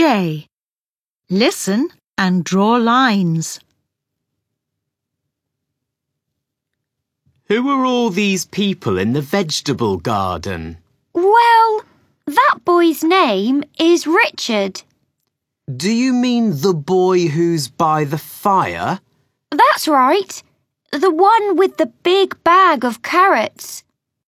J. Listen and draw lines. Who are all these people in the vegetable garden? Well, that boy's name is Richard. Do you mean the boy who's by the fire? That's right. The one with the big bag of carrots.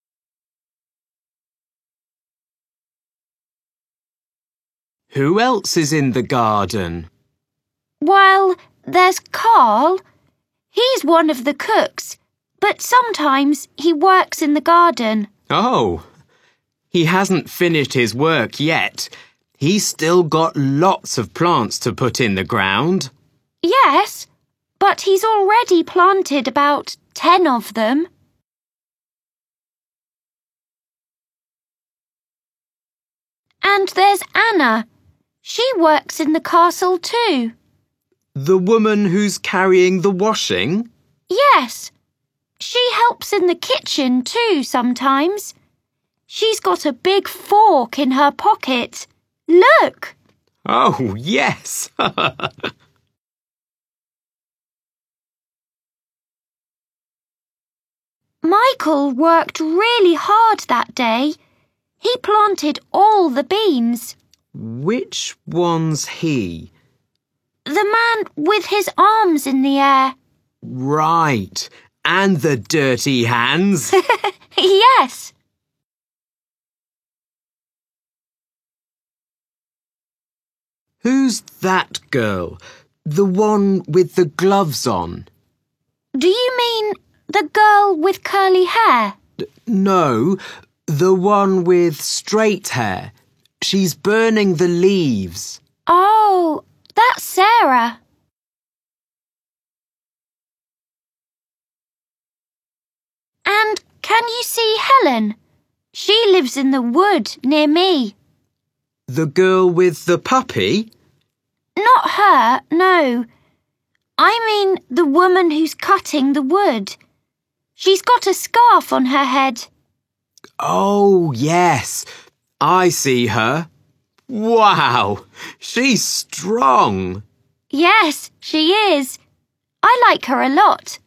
Who else is in the garden? Well, there's Carl. He's one of the cooks, but sometimes he works in the garden. Oh, he hasn't finished his work yet. He's still got lots of plants to put in the ground. Yes, but he's already planted about 10 of them. And there's Anna. She works in the castle too. The woman who's carrying the washing? Yes. She helps in the kitchen too sometimes. She's got a big fork in her pocket. Look! Oh, yes! Michael worked really hard that day. He planted all the beans. Which one's he? The man with his arms in the air. Right. And the dirty hands. Yes. Who's that girl? The one with the gloves on? Do you mean the girl with curly hair? No, the one with straight hair. She's burning the leaves. Oh, that's Sarah. And can you see Helen? She lives in the wood near me. The girl with the puppy? Not her, no. I mean the woman who's cutting the wood. She's got a scarf on her head. Oh, yes. I see her. Wow, she's strong. Yes, she is. I like her a lot.